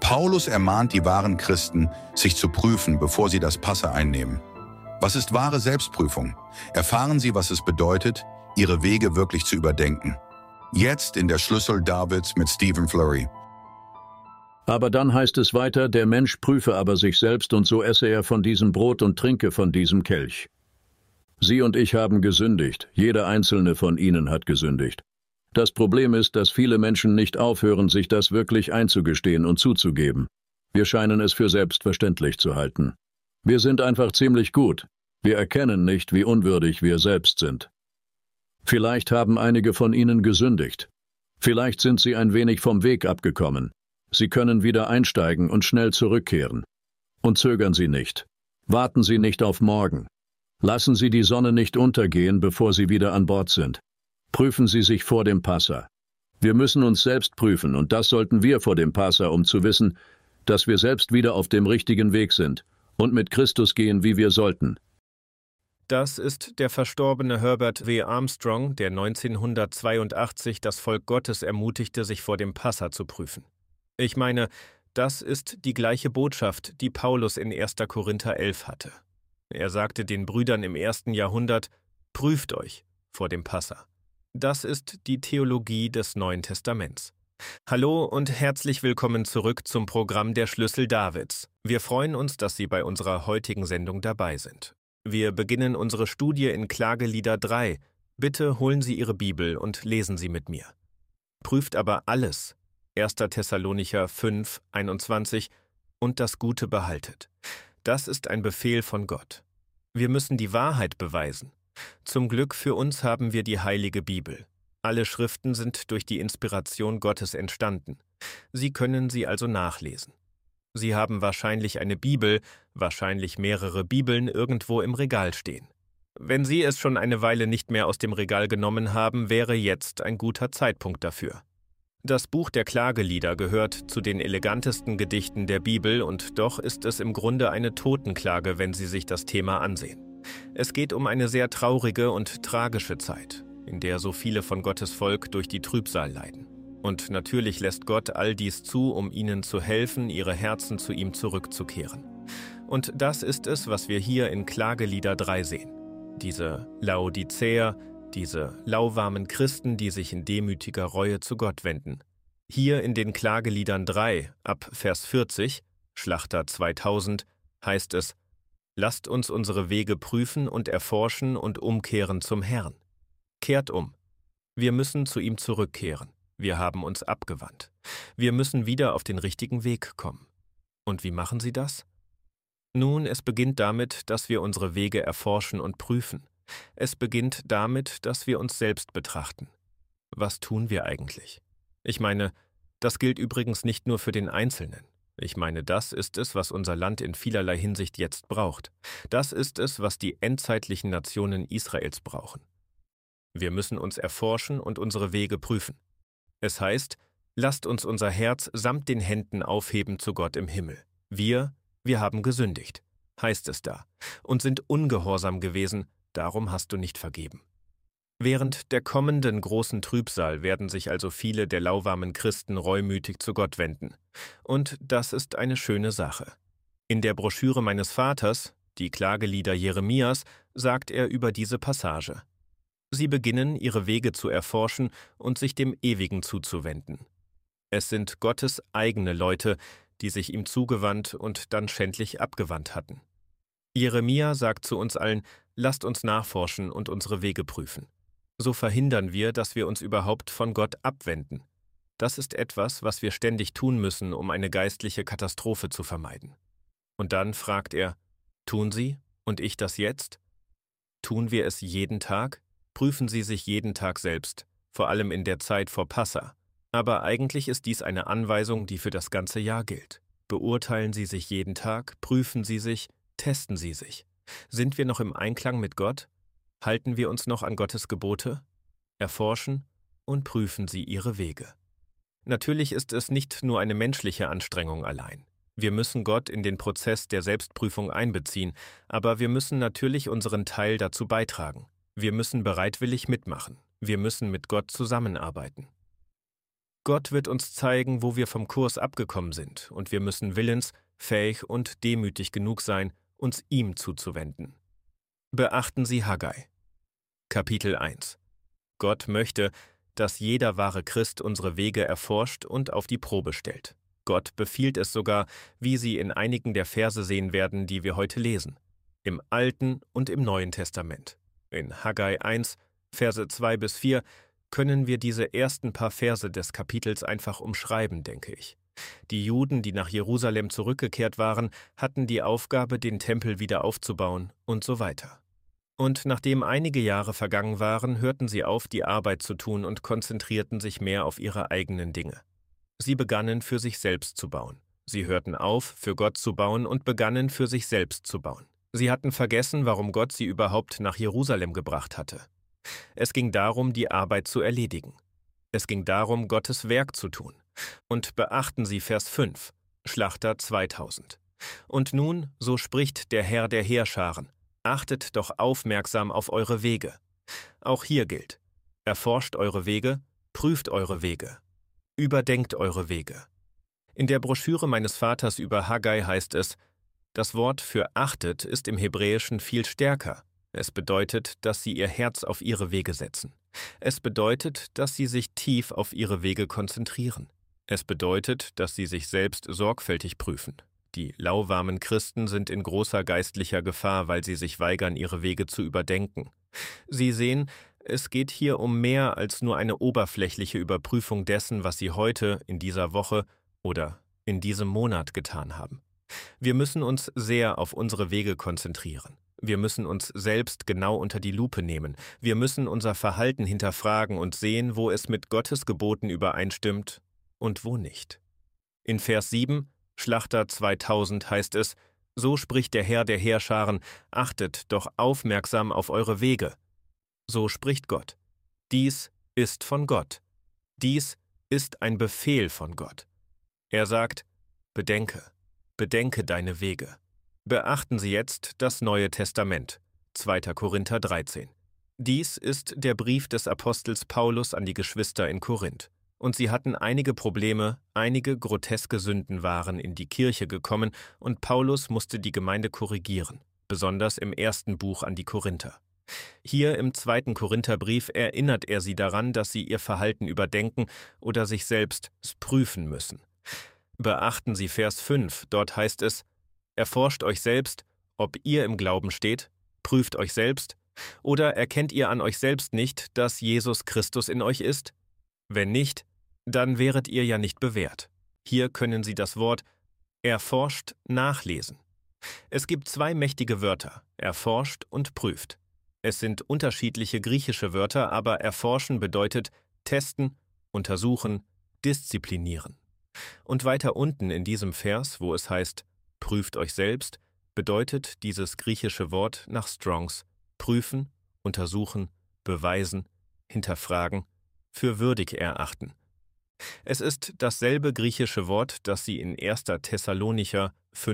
Paulus ermahnt die wahren Christen, sich zu prüfen, bevor sie das Passa einnehmen. Was ist wahre Selbstprüfung? Erfahren Sie, was es bedeutet, Ihre Wege wirklich zu überdenken. Jetzt in der Schlüssel Davids mit Stephen Flurry. Aber dann heißt es weiter, der Mensch prüfe aber sich selbst, und so esse er von diesem Brot und trinke von diesem Kelch. Sie und ich haben gesündigt, jeder einzelne von ihnen hat gesündigt. Das Problem ist, dass viele Menschen nicht aufhören, sich das wirklich einzugestehen und zuzugeben. Wir scheinen es für selbstverständlich zu halten. Wir sind einfach ziemlich gut. Wir erkennen nicht, wie unwürdig wir selbst sind. Vielleicht haben einige von ihnen gesündigt. Vielleicht sind sie ein wenig vom Weg abgekommen. Sie können wieder einsteigen und schnell zurückkehren. Und zögern Sie nicht. Warten Sie nicht auf morgen. Lassen Sie die Sonne nicht untergehen, bevor Sie wieder an Bord sind. Prüfen Sie sich vor dem Passa. Wir müssen uns selbst prüfen, und das sollten wir vor dem Passa, um zu wissen, dass wir selbst wieder auf dem richtigen Weg sind und mit Christus gehen, wie wir sollten. Das ist der verstorbene Herbert W. Armstrong, der 1982 das Volk Gottes ermutigte, sich vor dem Passa zu prüfen. Ich meine, das ist die gleiche Botschaft, die Paulus in 1. Korinther 11 hatte. Er sagte den Brüdern im 1. Jahrhundert, prüft euch vor dem Passa. Das ist die Theologie des Neuen Testaments. Hallo und herzlich willkommen zurück zum Programm der Schlüssel Davids. Wir freuen uns, dass Sie bei unserer heutigen Sendung dabei sind. Wir beginnen unsere Studie in Klagelieder 3. Bitte holen Sie Ihre Bibel und lesen Sie mit mir. Prüft aber alles, 1. Thessalonicher 5, 21, und das Gute behaltet. Das ist ein Befehl von Gott. Wir müssen die Wahrheit beweisen. Zum Glück für uns haben wir die Heilige Bibel. Alle Schriften sind durch die Inspiration Gottes entstanden. Sie können sie also nachlesen. Sie haben wahrscheinlich eine Bibel, wahrscheinlich mehrere Bibeln irgendwo im Regal stehen. Wenn Sie es schon eine Weile nicht mehr aus dem Regal genommen haben, wäre jetzt ein guter Zeitpunkt dafür. Das Buch der Klagelieder gehört zu den elegantesten Gedichten der Bibel, und doch ist es im Grunde eine Totenklage, wenn Sie sich das Thema ansehen. Es geht um eine sehr traurige und tragische Zeit, in der so viele von Gottes Volk durch die Trübsal leiden. Und natürlich lässt Gott all dies zu, um ihnen zu helfen, ihre Herzen zu ihm zurückzukehren. Und das ist es, was wir hier in Klagelieder 3 sehen. Diese Laodicäer, diese lauwarmen Christen, die sich in demütiger Reue zu Gott wenden. Hier in den Klageliedern 3, ab Vers 40, Schlachter 2000, heißt es: Lasst uns unsere Wege prüfen und erforschen und umkehren zum Herrn. Kehrt um. Wir müssen zu ihm zurückkehren. Wir haben uns abgewandt. Wir müssen wieder auf den richtigen Weg kommen. Und wie machen Sie das? Nun, es beginnt damit, dass wir unsere Wege erforschen und prüfen. Es beginnt damit, dass wir uns selbst betrachten. Was tun wir eigentlich? Ich meine, das gilt übrigens nicht nur für den Einzelnen. Ich meine, das ist es, was unser Land in vielerlei Hinsicht jetzt braucht. Das ist es, was die endzeitlichen Nationen Israels brauchen. Wir müssen uns erforschen und unsere Wege prüfen. Es heißt, lasst uns unser Herz samt den Händen aufheben zu Gott im Himmel. Wir haben gesündigt, heißt es da, und sind ungehorsam gewesen, darum hast du nicht vergeben. Während der kommenden großen Trübsal werden sich also viele der lauwarmen Christen reumütig zu Gott wenden. Und das ist eine schöne Sache. In der Broschüre meines Vaters, die Klagelieder Jeremias, sagt er über diese Passage: Sie beginnen, ihre Wege zu erforschen und sich dem Ewigen zuzuwenden. Es sind Gottes eigene Leute, die sich ihm zugewandt und dann schändlich abgewandt hatten. Jeremia sagt zu uns allen: Lasst uns nachforschen und unsere Wege prüfen. So verhindern wir, dass wir uns überhaupt von Gott abwenden. Das ist etwas, was wir ständig tun müssen, um eine geistliche Katastrophe zu vermeiden. Und dann fragt er: Tun Sie und ich das jetzt? Tun wir es jeden Tag? Prüfen Sie sich jeden Tag selbst, vor allem in der Zeit vor Passa. Aber eigentlich ist dies eine Anweisung, die für das ganze Jahr gilt. Beurteilen Sie sich jeden Tag, prüfen Sie sich, testen Sie sich. Sind wir noch im Einklang mit Gott? Halten wir uns noch an Gottes Gebote? Erforschen und prüfen Sie Ihre Wege. Natürlich ist es nicht nur eine menschliche Anstrengung allein. Wir müssen Gott in den Prozess der Selbstprüfung einbeziehen, aber wir müssen natürlich unseren Teil dazu beitragen. Wir müssen bereitwillig mitmachen. Wir müssen mit Gott zusammenarbeiten. Gott wird uns zeigen, wo wir vom Kurs abgekommen sind, und wir müssen willens, fähig und demütig genug sein, uns ihm zuzuwenden. Beachten Sie Haggai. Kapitel 1. Gott möchte, dass jeder wahre Christ unsere Wege erforscht und auf die Probe stellt. Gott befiehlt es sogar, wie Sie in einigen der Verse sehen werden, die wir heute lesen. Im Alten und im Neuen Testament. In Haggai 1, Verse 2-4 können wir diese ersten paar Verse des Kapitels einfach umschreiben, denke ich. Die Juden, die nach Jerusalem zurückgekehrt waren, hatten die Aufgabe, den Tempel wieder aufzubauen und so weiter. Und nachdem einige Jahre vergangen waren, hörten sie auf, die Arbeit zu tun und konzentrierten sich mehr auf ihre eigenen Dinge. Sie begannen, für sich selbst zu bauen. Sie hörten auf, für Gott zu bauen und begannen, für sich selbst zu bauen. Sie hatten vergessen, warum Gott sie überhaupt nach Jerusalem gebracht hatte. Es ging darum, die Arbeit zu erledigen. Es ging darum, Gottes Werk zu tun. Und beachten Sie Vers 5, Schlachter 2000. Und nun, so spricht der Herr der Heerscharen, achtet doch aufmerksam auf eure Wege. Auch hier gilt, erforscht eure Wege, prüft eure Wege, überdenkt eure Wege. In der Broschüre meines Vaters über Haggai heißt es, das Wort für achtet ist im Hebräischen viel stärker. Es bedeutet, dass sie ihr Herz auf ihre Wege setzen. Es bedeutet, dass sie sich tief auf ihre Wege konzentrieren. Es bedeutet, dass sie sich selbst sorgfältig prüfen. Die lauwarmen Christen sind in großer geistlicher Gefahr, weil sie sich weigern, ihre Wege zu überdenken. Sie sehen, es geht hier um mehr als nur eine oberflächliche Überprüfung dessen, was sie heute, in dieser Woche oder in diesem Monat getan haben. Wir müssen uns sehr auf unsere Wege konzentrieren. Wir müssen uns selbst genau unter die Lupe nehmen. Wir müssen unser Verhalten hinterfragen und sehen, wo es mit Gottes Geboten übereinstimmt und wo nicht. In Vers 7, Schlachter 2000 heißt es, so spricht der Herr der Heerscharen, achtet doch aufmerksam auf eure Wege. So spricht Gott. Dies ist von Gott. Dies ist ein Befehl von Gott. Er sagt, bedenke deine Wege. Beachten Sie jetzt das Neue Testament, 2. Korinther 13. Dies ist der Brief des Apostels Paulus an die Geschwister in Korinth. Und sie hatten einige Probleme, einige groteske Sünden waren in die Kirche gekommen und Paulus musste die Gemeinde korrigieren, besonders im ersten Buch an die Korinther. Hier im 2. Korintherbrief erinnert er sie daran, dass sie ihr Verhalten überdenken oder sich selbst prüfen müssen. Beachten Sie Vers 5, dort heißt es, erforscht euch selbst, ob ihr im Glauben steht, prüft euch selbst, oder erkennt ihr an euch selbst nicht, dass Jesus Christus in euch ist? Wenn nicht, dann wäret ihr ja nicht bewährt. Hier können Sie das Wort erforscht nachlesen. Es gibt zwei mächtige Wörter, erforscht und prüft. Es sind unterschiedliche griechische Wörter, aber erforschen bedeutet testen, untersuchen, disziplinieren. Und weiter unten in diesem Vers, wo es heißt, prüft euch selbst, bedeutet dieses griechische Wort nach Strongs prüfen, untersuchen, beweisen, hinterfragen, für würdig erachten. Es ist dasselbe griechische Wort, das Sie in 1. Thessalonicher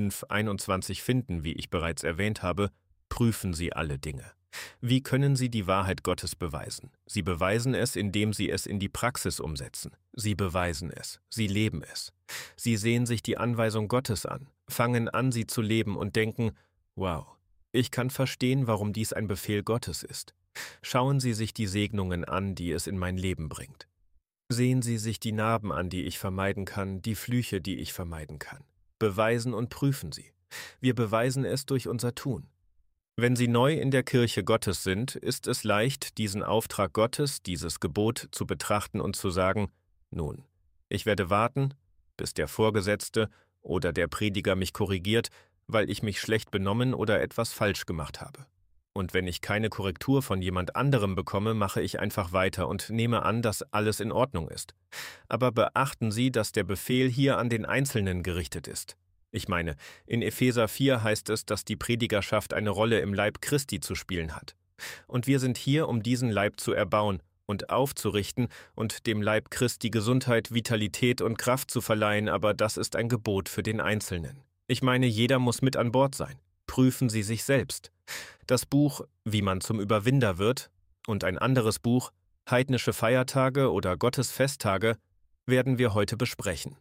5,21 finden, wie ich bereits erwähnt habe, prüfen Sie alle Dinge. Wie können Sie die Wahrheit Gottes beweisen? Sie beweisen es, indem Sie es in die Praxis umsetzen. Sie beweisen es, Sie leben es. Sie sehen sich die Anweisung Gottes an, fangen an, sie zu leben und denken, wow, ich kann verstehen, warum dies ein Befehl Gottes ist. Schauen Sie sich die Segnungen an, die es in mein Leben bringt. Sehen Sie sich die Narben an, die ich vermeiden kann, die Flüche, die ich vermeiden kann. Beweisen und prüfen Sie. Wir beweisen es durch unser Tun. Wenn Sie neu in der Kirche Gottes sind, ist es leicht, diesen Auftrag Gottes, dieses Gebot zu betrachten und zu sagen, nun, ich werde warten, bis der Vorgesetzte oder der Prediger mich korrigiert, weil ich mich schlecht benommen oder etwas falsch gemacht habe. Und wenn ich keine Korrektur von jemand anderem bekomme, mache ich einfach weiter und nehme an, dass alles in Ordnung ist. Aber beachten Sie, dass der Befehl hier an den Einzelnen gerichtet ist. Ich meine, in Epheser 4 heißt es, dass die Predigerschaft eine Rolle im Leib Christi zu spielen hat. Und wir sind hier, um diesen Leib zu erbauen und aufzurichten und dem Leib Christi Gesundheit, Vitalität und Kraft zu verleihen, aber das ist ein Gebot für den Einzelnen. Ich meine, jeder muss mit an Bord sein. Prüfen Sie sich selbst. Das Buch »Wie man zum Überwinder wird« und ein anderes Buch »Heidnische Feiertage oder Gottes Festtage« werden wir heute besprechen.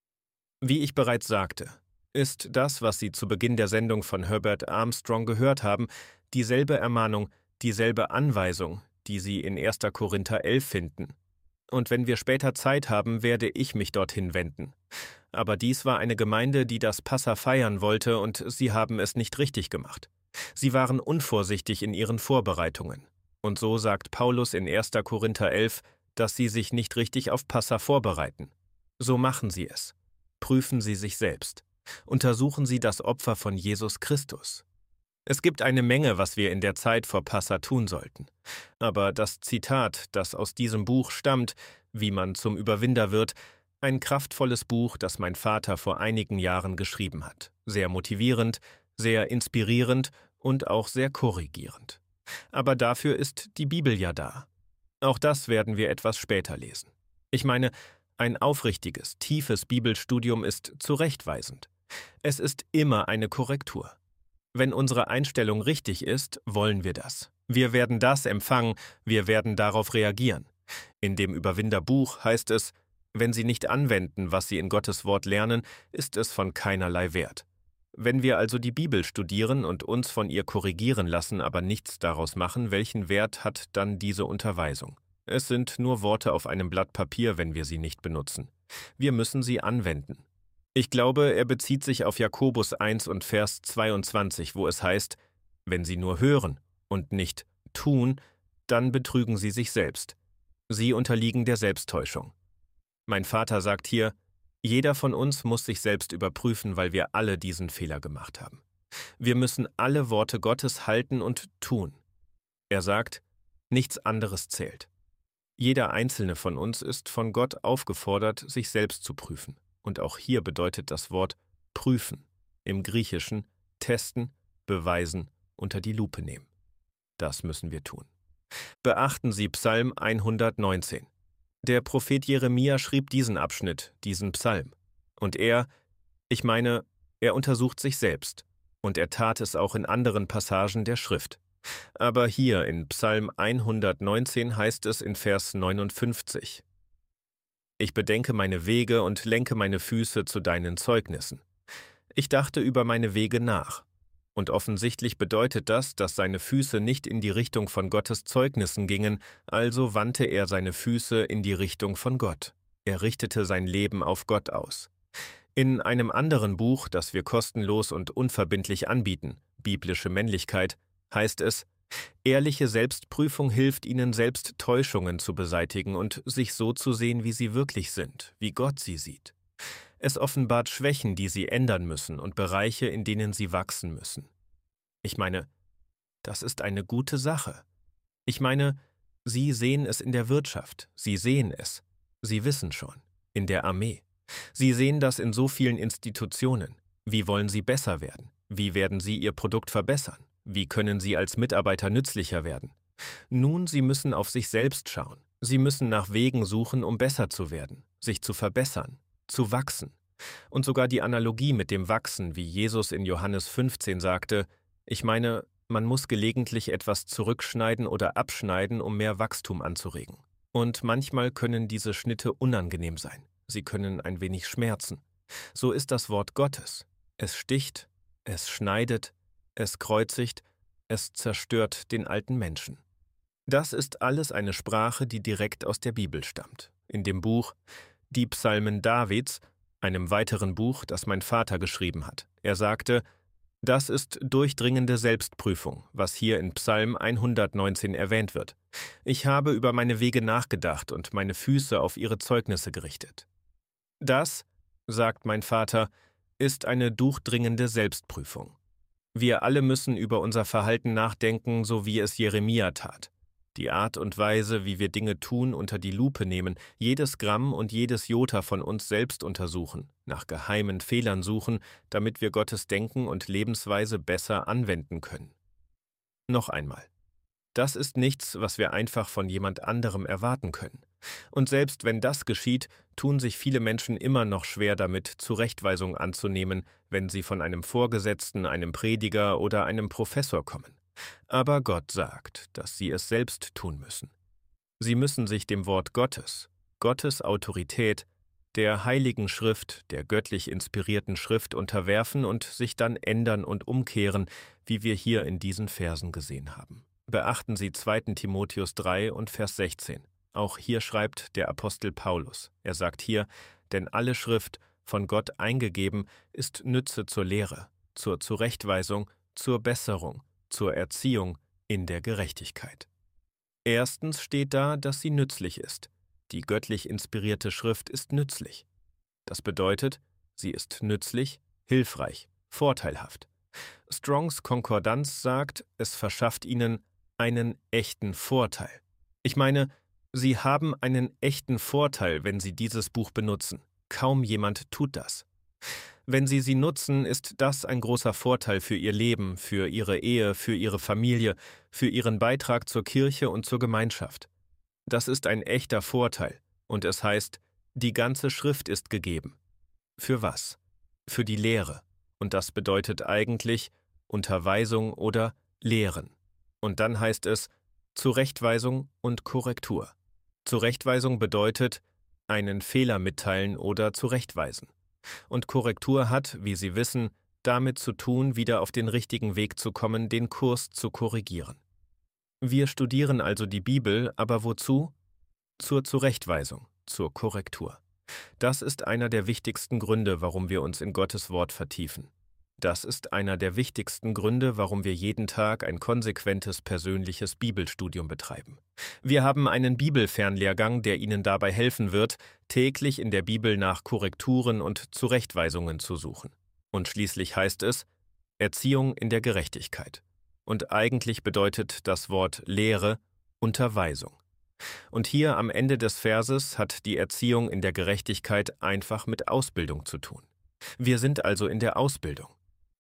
Wie ich bereits sagte, ist das, was Sie zu Beginn der Sendung von Herbert Armstrong gehört haben, dieselbe Ermahnung, dieselbe Anweisung, die Sie in 1. Korinther 11 finden. Und wenn wir später Zeit haben, werde ich mich dorthin wenden. Aber dies war eine Gemeinde, die das Passa feiern wollte, und sie haben es nicht richtig gemacht. Sie waren unvorsichtig in ihren Vorbereitungen. Und so sagt Paulus in 1. Korinther 11, dass sie sich nicht richtig auf Passa vorbereiten. So machen sie es. Prüfen Sie sich selbst. Untersuchen Sie das Opfer von Jesus Christus. Es gibt eine Menge, was wir in der Zeit vor Passa tun sollten. Aber das Zitat, das aus diesem Buch stammt, wie man zum Überwinder wird, ein kraftvolles Buch, das mein Vater vor einigen Jahren geschrieben hat. Sehr motivierend, sehr inspirierend und auch sehr korrigierend. Aber dafür ist die Bibel ja da. Auch das werden wir etwas später lesen. Ich meine, ein aufrichtiges, tiefes Bibelstudium ist zurechtweisend. Es ist immer eine Korrektur. Wenn unsere Einstellung richtig ist, wollen wir das. Wir werden das empfangen, wir werden darauf reagieren. In dem Überwinderbuch heißt es, wenn Sie nicht anwenden, was Sie in Gottes Wort lernen, ist es von keinerlei Wert. Wenn wir also die Bibel studieren und uns von ihr korrigieren lassen, aber nichts daraus machen, welchen Wert hat dann diese Unterweisung? Es sind nur Worte auf einem Blatt Papier, wenn wir sie nicht benutzen. Wir müssen sie anwenden. Ich glaube, er bezieht sich auf Jakobus 1 und Vers 22, wo es heißt, wenn sie nur hören und nicht tun, dann betrügen sie sich selbst. Sie unterliegen der Selbsttäuschung. Mein Vater sagt hier, jeder von uns muss sich selbst überprüfen, weil wir alle diesen Fehler gemacht haben. Wir müssen alle Worte Gottes halten und tun. Er sagt, nichts anderes zählt. Jeder einzelne von uns ist von Gott aufgefordert, sich selbst zu prüfen. Und auch hier bedeutet das Wort prüfen, im Griechischen testen, beweisen, unter die Lupe nehmen. Das müssen wir tun. Beachten Sie Psalm 119. Der Prophet Jeremia schrieb diesen Abschnitt, diesen Psalm. Und er untersucht sich selbst. Und er tat es auch in anderen Passagen der Schrift. Aber hier in Psalm 119 heißt es in Vers 59, ich bedenke meine Wege und lenke meine Füße zu deinen Zeugnissen. Ich dachte über meine Wege nach. Und offensichtlich bedeutet das, dass seine Füße nicht in die Richtung von Gottes Zeugnissen gingen, also wandte er seine Füße in die Richtung von Gott. Er richtete sein Leben auf Gott aus. In einem anderen Buch, das wir kostenlos und unverbindlich anbieten, Biblische Männlichkeit, heißt es, ehrliche Selbstprüfung hilft ihnen selbst Täuschungen zu beseitigen und sich so zu sehen, wie sie wirklich sind, wie Gott sie sieht. Es offenbart Schwächen, die sie ändern müssen und Bereiche, in denen sie wachsen müssen. Ich meine, das ist eine gute Sache. Ich meine, Sie sehen es in der Wirtschaft, Sie sehen es, Sie wissen schon, in der Armee. Sie sehen das in so vielen Institutionen. Wie wollen Sie besser werden? Wie werden Sie Ihr Produkt verbessern? Wie können Sie als Mitarbeiter nützlicher werden? Nun, Sie müssen auf sich selbst schauen. Sie müssen nach Wegen suchen, um besser zu werden, sich zu verbessern, zu wachsen. Und sogar die Analogie mit dem Wachsen, wie Jesus in Johannes 15 sagte, ich meine, man muss gelegentlich etwas zurückschneiden oder abschneiden, um mehr Wachstum anzuregen. Und manchmal können diese Schnitte unangenehm sein. Sie können ein wenig schmerzen. So ist das Wort Gottes. Es sticht, es schneidet, es kreuzigt, es zerstört den alten Menschen. Das ist alles eine Sprache, die direkt aus der Bibel stammt. In dem Buch Die Psalmen Davids, einem weiteren Buch, das mein Vater geschrieben hat. Er sagte, das ist durchdringende Selbstprüfung, was hier in Psalm 119 erwähnt wird. Ich habe über meine Wege nachgedacht und meine Füße auf ihre Zeugnisse gerichtet. Das, sagt mein Vater, ist eine durchdringende Selbstprüfung. Wir alle müssen über unser Verhalten nachdenken, so wie es Jeremia tat. Die Art und Weise, wie wir Dinge tun, unter die Lupe nehmen, jedes Gramm und jedes Jota von uns selbst untersuchen, nach geheimen Fehlern suchen, damit wir Gottes Denken und Lebensweise besser anwenden können. Noch einmal. Das ist nichts, was wir einfach von jemand anderem erwarten können. Und selbst wenn das geschieht, tun sich viele Menschen immer noch schwer damit, Zurechtweisung anzunehmen, wenn sie von einem Vorgesetzten, einem Prediger oder einem Professor kommen. Aber Gott sagt, dass sie es selbst tun müssen. Sie müssen sich dem Wort Gottes, Gottes Autorität, der heiligen Schrift, der göttlich inspirierten Schrift unterwerfen und sich dann ändern und umkehren, wie wir hier in diesen Versen gesehen haben. Beachten Sie 2. Timotheus 3 und Vers 16. Auch hier schreibt der Apostel Paulus. Er sagt hier, denn alle Schrift, von Gott eingegeben, ist Nütze zur Lehre, zur Zurechtweisung, zur Besserung, zur Erziehung in der Gerechtigkeit. Erstens steht da, dass sie nützlich ist. Die göttlich inspirierte Schrift ist nützlich. Das bedeutet, sie ist nützlich, hilfreich, vorteilhaft. Strongs Konkordanz sagt, es verschafft ihnen einen echten Vorteil. Ich meine, sie haben einen echten Vorteil, wenn sie dieses Buch benutzen. Kaum jemand tut das. Wenn sie nutzen, ist das ein großer Vorteil für ihr Leben, für ihre Ehe, für ihre Familie, für ihren Beitrag zur Kirche und zur Gemeinschaft. Das ist ein echter Vorteil, und es heißt, die ganze Schrift ist gegeben. Für was? Für die Lehre, und das bedeutet eigentlich Unterweisung oder Lehren. Und dann heißt es Zurechtweisung und Korrektur. Zurechtweisung bedeutet einen Fehler mitteilen oder zurechtweisen. Und Korrektur hat, wie Sie wissen, damit zu tun, wieder auf den richtigen Weg zu kommen, den Kurs zu korrigieren. Wir studieren also die Bibel, aber wozu? Zur Zurechtweisung, zur Korrektur. Das ist einer der wichtigsten Gründe, warum wir uns in Gottes Wort vertiefen. Das ist einer der wichtigsten Gründe, warum wir jeden Tag ein konsequentes persönliches Bibelstudium betreiben. Wir haben einen Bibelfernlehrgang, der Ihnen dabei helfen wird, täglich in der Bibel nach Korrekturen und Zurechtweisungen zu suchen. Und schließlich heißt es Erziehung in der Gerechtigkeit. Und eigentlich bedeutet das Wort Lehre Unterweisung. Und hier am Ende des Verses hat die Erziehung in der Gerechtigkeit einfach mit Ausbildung zu tun. Wir sind also in der Ausbildung.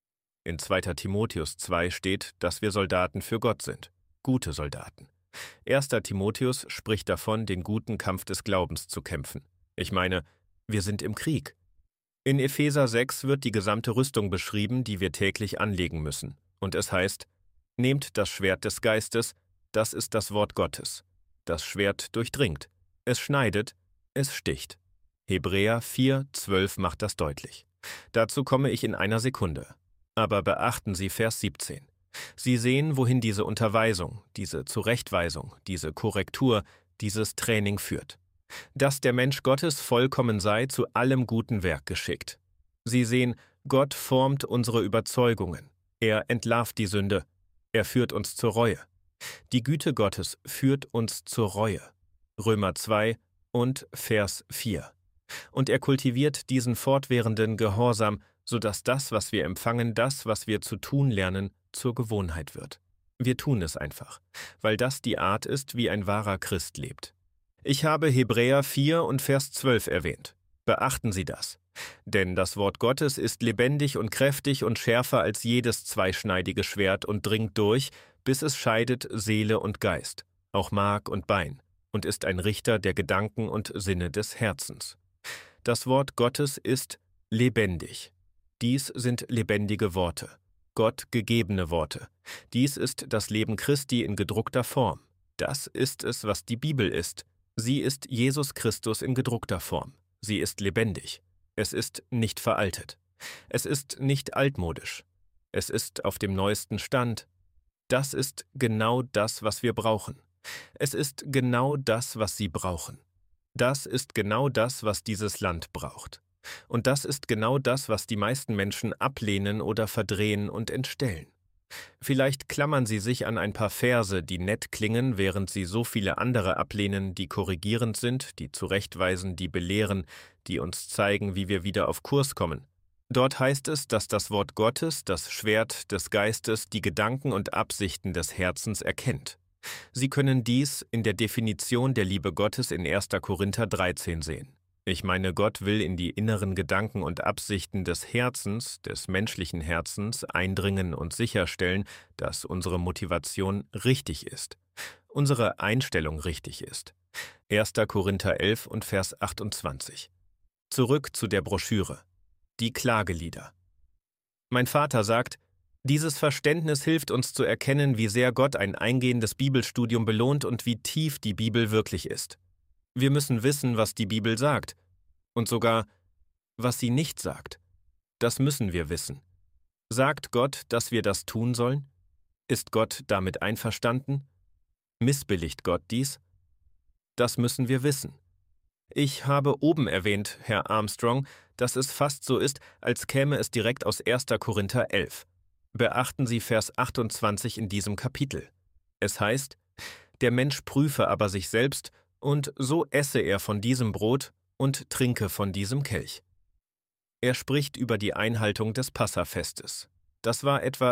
In 2. Timotheus 2 steht, dass wir Soldaten für Gott sind, gute Soldaten. 1. Timotheus spricht davon, den guten Kampf des Glaubens zu kämpfen. Ich meine, wir sind im Krieg. In Epheser 6 wird die gesamte Rüstung beschrieben, die wir täglich anlegen müssen. Und es heißt, nehmt das Schwert des Geistes, das ist das Wort Gottes. Das Schwert durchdringt, es schneidet, es sticht. Hebräer 4,12 macht das deutlich. Dazu komme ich in einer Sekunde. Aber beachten Sie Vers 17. Sie sehen, wohin diese Unterweisung, diese Zurechtweisung, diese Korrektur, dieses Training führt. Dass der Mensch Gottes vollkommen sei, zu allem guten Werk geschickt. Sie sehen, Gott formt unsere Überzeugungen. Er entlarvt die Sünde. Er führt uns zur Reue. Die Güte Gottes führt uns zur Reue. Römer 2 und Vers 4. Und er kultiviert diesen fortwährenden Gehorsam, sodass das, was wir empfangen, das, was wir zu tun lernen, zur Gewohnheit wird. Wir tun es einfach, weil das die Art ist, wie ein wahrer Christ lebt. Ich habe Hebräer 4 und Vers 12 erwähnt. Beachten Sie das. Denn das Wort Gottes ist lebendig und kräftig und schärfer als jedes zweischneidige Schwert und dringt durch, bis es scheidet Seele und Geist, auch Mark und Bein, und ist ein Richter der Gedanken und Sinne des Herzens. Das Wort Gottes ist lebendig. Dies sind lebendige Worte, Gott gegebene Worte. Dies ist das Leben Christi in gedruckter Form. Das ist es, was die Bibel ist. Sie ist Jesus Christus in gedruckter Form. Sie ist lebendig. Es ist nicht veraltet. Es ist nicht altmodisch. Es ist auf dem neuesten Stand. Das ist genau das, was wir brauchen. Es ist genau das, was Sie brauchen. Das ist genau das, was dieses Land braucht. Und das ist genau das, was die meisten Menschen ablehnen oder verdrehen und entstellen. Vielleicht klammern sie sich an ein paar Verse, die nett klingen, während sie so viele andere ablehnen, die korrigierend sind, die zurechtweisen, die belehren, die uns zeigen, wie wir wieder auf Kurs kommen. Dort heißt es, dass das Wort Gottes, das Schwert des Geistes, die Gedanken und Absichten des Herzens erkennt. Sie können dies in der Definition der Liebe Gottes in 1. Korinther 13 sehen. Ich meine, Gott will in die inneren Gedanken und Absichten des Herzens, des menschlichen Herzens, eindringen und sicherstellen, dass unsere Motivation richtig ist, unsere Einstellung richtig ist. 1. Korinther 11 und Vers 28. Zurück zu der Broschüre. Die Klagelieder. Mein Vater sagt, dieses Verständnis hilft uns zu erkennen, wie sehr Gott ein eingehendes Bibelstudium belohnt und wie tief die Bibel wirklich ist. Wir müssen wissen, was die Bibel sagt. Und sogar, was sie nicht sagt. Das müssen wir wissen. Sagt Gott, dass wir das tun sollen? Ist Gott damit einverstanden? Missbilligt Gott dies? Das müssen wir wissen. Ich habe oben erwähnt, Herr Armstrong, dass es fast so ist, als käme es direkt aus 1. Korinther 11. Beachten Sie Vers 28 in diesem Kapitel. Es heißt, der Mensch prüfe aber sich selbst, und so esse er von diesem Brot und trinke von diesem Kelch. Er spricht über die Einhaltung des Passafestes. Das war etwa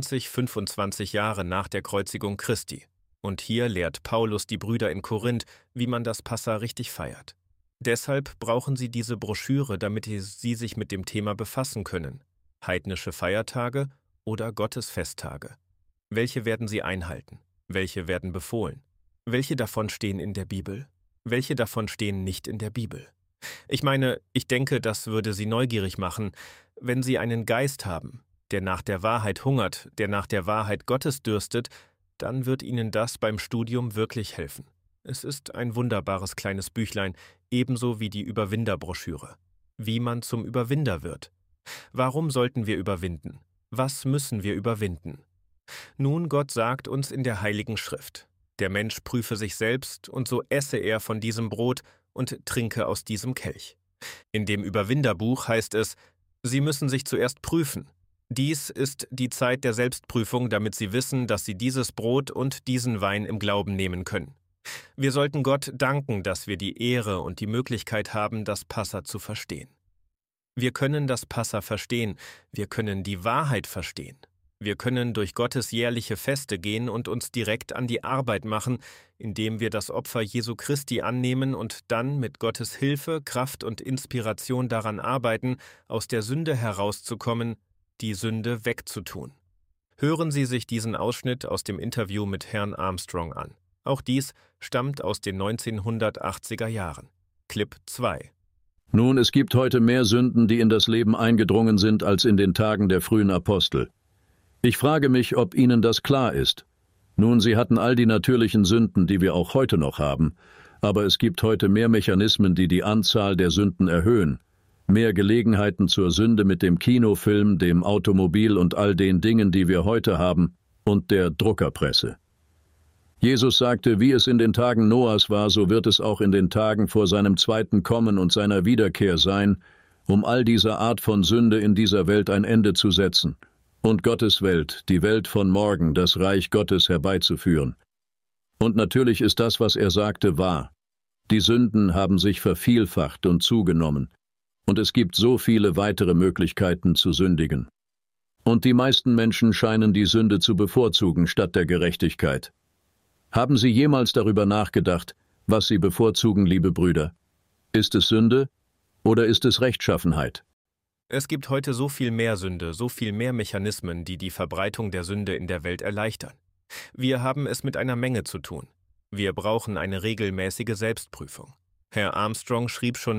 20-25 Jahre nach der Kreuzigung Christi. Und hier lehrt Paulus die Brüder in Korinth, wie man das Passa richtig feiert. Deshalb brauchen sie diese Broschüre, damit sie sich mit dem Thema befassen können. Heidnische Feiertage oder Gottesfesttage. Welche werden sie einhalten? Welche werden befohlen? Welche davon stehen in der Bibel? Welche davon stehen nicht in der Bibel? Ich meine, ich denke, das würde Sie neugierig machen, wenn Sie einen Geist haben, der nach der Wahrheit hungert, der nach der Wahrheit Gottes dürstet, dann wird Ihnen das beim Studium wirklich helfen. Es ist ein wunderbares kleines Büchlein, ebenso wie die Überwinderbroschüre. Wie man zum Überwinder wird. Warum sollten wir überwinden? Was müssen wir überwinden? Nun, Gott sagt uns in der Heiligen Schrift, der Mensch prüfe sich selbst, und so esse er von diesem Brot und trinke aus diesem Kelch. In dem Überwinderbuch heißt es, Sie müssen sich zuerst prüfen. Dies ist die Zeit der Selbstprüfung, damit Sie wissen, dass Sie dieses Brot und diesen Wein im Glauben nehmen können. Wir sollten Gott danken, dass wir die Ehre und die Möglichkeit haben, das Passa zu verstehen. Wir können das Passa verstehen, wir können die Wahrheit verstehen. Wir können durch Gottes jährliche Feste gehen und uns direkt an die Arbeit machen, indem wir das Opfer Jesu Christi annehmen und dann mit Gottes Hilfe, Kraft und Inspiration daran arbeiten, aus der Sünde herauszukommen, die Sünde wegzutun. Hören Sie sich diesen Ausschnitt aus dem Interview mit Herrn Armstrong an. Auch dies stammt aus den 1980er Jahren. Clip 2. Nun, es gibt heute mehr Sünden, die in das Leben eingedrungen sind, als in den Tagen der frühen Apostel. Ich frage mich, ob Ihnen das klar ist. Nun, Sie hatten all die natürlichen Sünden, die wir auch heute noch haben, aber es gibt heute mehr Mechanismen, die die Anzahl der Sünden erhöhen. Mehr Gelegenheiten zur Sünde mit dem Kinofilm, dem Automobil und all den Dingen, die wir heute haben, und der Druckerpresse. Jesus sagte, wie es in den Tagen Noahs war, so wird es auch in den Tagen vor seinem zweiten Kommen und seiner Wiederkehr sein, um all dieser Art von Sünde in dieser Welt ein Ende zu setzen und Gottes Welt, die Welt von morgen, das Reich Gottes herbeizuführen. Und natürlich ist das, was er sagte, wahr. Die Sünden haben sich vervielfacht und zugenommen, und es gibt so viele weitere Möglichkeiten zu sündigen. Und die meisten Menschen scheinen die Sünde zu bevorzugen statt der Gerechtigkeit. Haben Sie jemals darüber nachgedacht, was Sie bevorzugen, liebe Brüder? Ist es Sünde oder ist es Rechtschaffenheit? Es gibt heute so viel mehr Sünde, so viel mehr Mechanismen, die die Verbreitung der Sünde in der Welt erleichtern. Wir haben es mit einer Menge zu tun. Wir brauchen eine regelmäßige Selbstprüfung. Herr Armstrong schrieb schon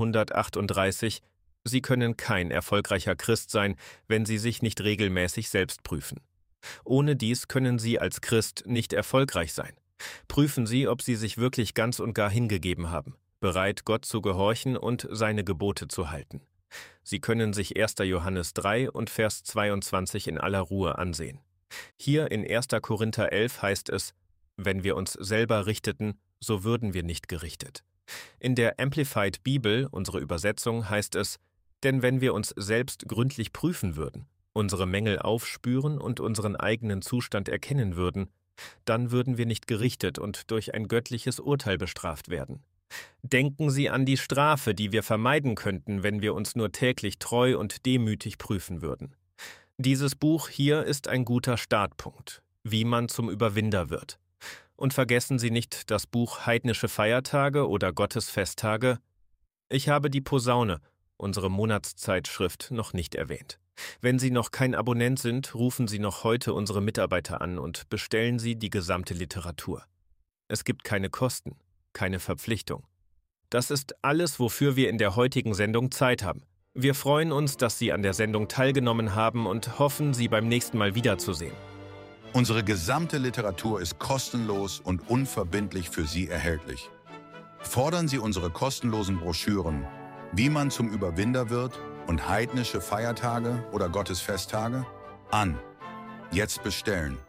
1938, Sie können kein erfolgreicher Christ sein, wenn Sie sich nicht regelmäßig selbst prüfen. Ohne dies können Sie als Christ nicht erfolgreich sein. Prüfen Sie, ob Sie sich wirklich ganz und gar hingegeben haben, bereit, Gott zu gehorchen und seine Gebote zu halten. Sie können sich 1. Johannes 3 und Vers 22 in aller Ruhe ansehen. Hier in 1. Korinther 11 heißt es, wenn wir uns selber richteten, so würden wir nicht gerichtet. In der Amplified Bibel, unsere Übersetzung, heißt es, denn wenn wir uns selbst gründlich prüfen würden, unsere Mängel aufspüren und unseren eigenen Zustand erkennen würden, dann würden wir nicht gerichtet und durch ein göttliches Urteil bestraft werden. Denken Sie an die Strafe, die wir vermeiden könnten, wenn wir uns nur täglich treu und demütig prüfen würden. Dieses Buch hier ist ein guter Startpunkt, wie man zum Überwinder wird. Und vergessen Sie nicht das Buch Heidnische Feiertage oder Gottesfesttage. Ich habe die Posaune, unsere Monatszeitschrift, noch nicht erwähnt. Wenn Sie noch kein Abonnent sind, rufen Sie noch heute unsere Mitarbeiter an und bestellen Sie die gesamte Literatur. Es gibt keine Kosten, keine Verpflichtung. Das ist alles, wofür wir in der heutigen Sendung Zeit haben. Wir freuen uns, dass Sie an der Sendung teilgenommen haben und hoffen, Sie beim nächsten Mal wiederzusehen. Unsere gesamte Literatur ist kostenlos und unverbindlich für Sie erhältlich. Fordern Sie unsere kostenlosen Broschüren, wie man zum Überwinder wird und heidnische Feiertage oder Gottesfesttage, an. Jetzt bestellen.